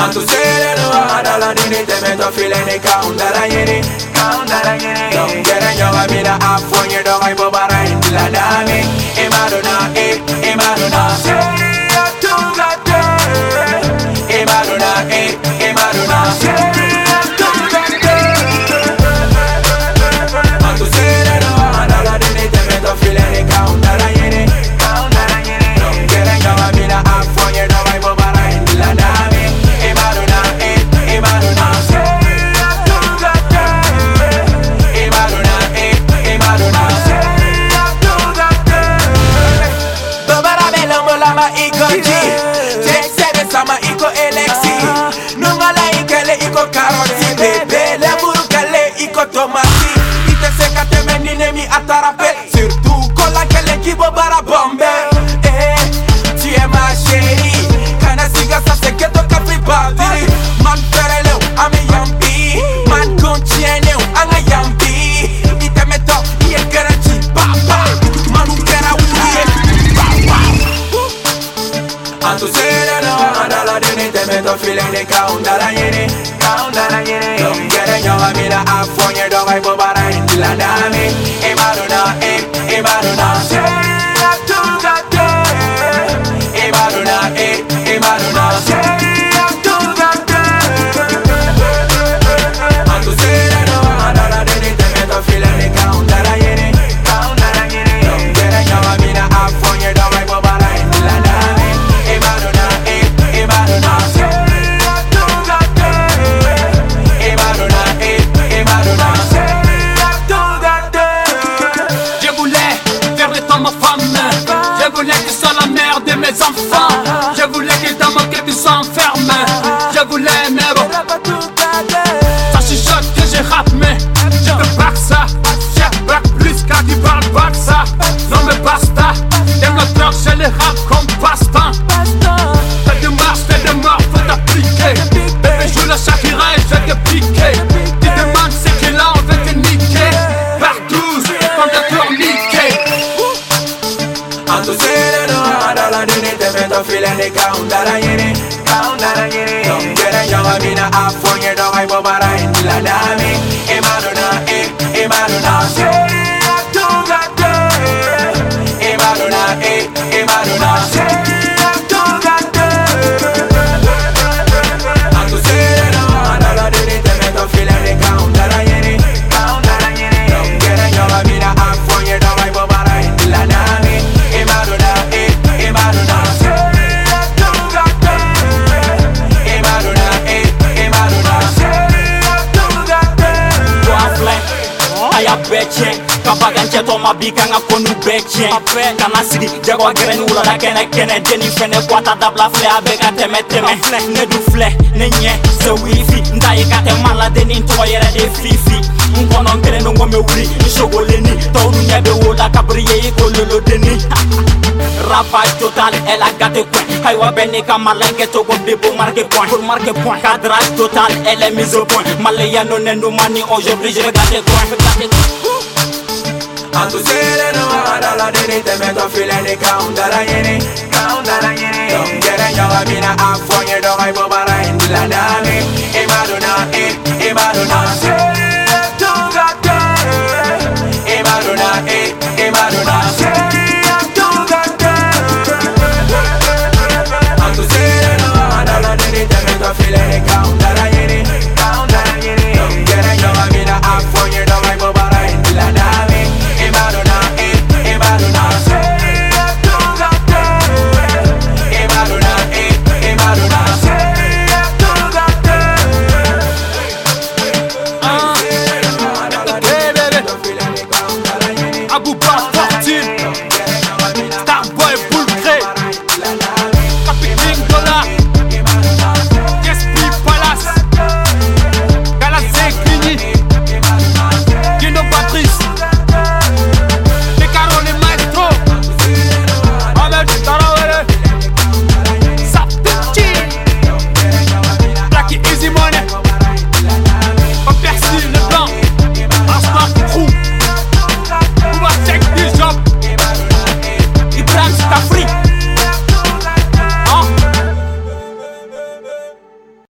Antu sere no adala dini temeto filene kaundala yini. Don't get a young amina up for your dog I bobara in la dame. Emadona Emadona Seri atugate. Emadona Emadona Seri atugate. Antu sere no adala dini temeto filene kaundala yini. Don't get a young amina up for your dog I bobara in la dame. Emadona Emadona Seri atugate. Emadona Seri atugate. Babara belamo lama ikoji. Jek sebe sama iko elexi. Nungala ikele iko karoti bebe. Lemuru kale iko tomati. Ite seka teme ninemi atarape. Surtout kola kele kibo bara bombe. Tu es ma chérie. Kana siga sa seketo kafi badiri. Man fereleu ame yambi. Man contiene anga yambi. Ite meto iye garanti papa. Manu kera wuye papa. Antu sere no andala dini te meto filene kaundala yene. Don't get a young amina afonye dog I bobara in la dame. Emadona Seri atugate. Emadona Seri atugate. Antu sere no andala dini te meto filene kaundala yene. Don't get a young amina afonye dog I bobara in la dame. Emadona Seri atugate. Emadona Seri atugate. Je voulais faire de toi ma femme. Je voulais que tu sois la mère de mes enfants. Je voulais que dans mon cœur tu sois enferme. Je voulais mais bon, ça chuchote que je rappe mais je veux pas que ça. J'ai pas plus car tu parles pas de ça. Non mais basta. J'aime le cœur, je le rappe comme passe-temps. Fais de marche, fais de mort, faut t'appliquer. Bébé joue la Shakira et je vais te piquer. Tu demandes ce qu'il a, on veut te niquer. Partout, comme t'as tourniqué. Antu sere no adala dini te meto filene kaundala yene. Don't get a young amina afonye dog I bobara in la dame. Emadona Seri atugate. Emadona Seri atugate. Antu sere no adala dini te meto filene kaundala yene. Don't get a young amina afonye dog I bobara in la dame. Emadona Seri atugate. Emadona Seri atugate. Aya beche kabaganche to mabika nga konu beche kana sidi jago greni ula da kene deni fene kwata dabla fle abega teme ne du fle ne nye se wifi ndai kate mala deni to yere de fifi ngono ngere no ngome wuri shogoleni to nu nyebe wola kabriye ko lolo deni ravage total elle a gâté coin haywa beni kamalanke to go debo marquer point pour marquer point cadrage total elle est mise au point malaya no nenu mani aujourd'hui je regarde coin. Antu sere no adala dini te meto filene kaundala yene. Don't get a young amina afonye dog I bobara in la dame. Emadona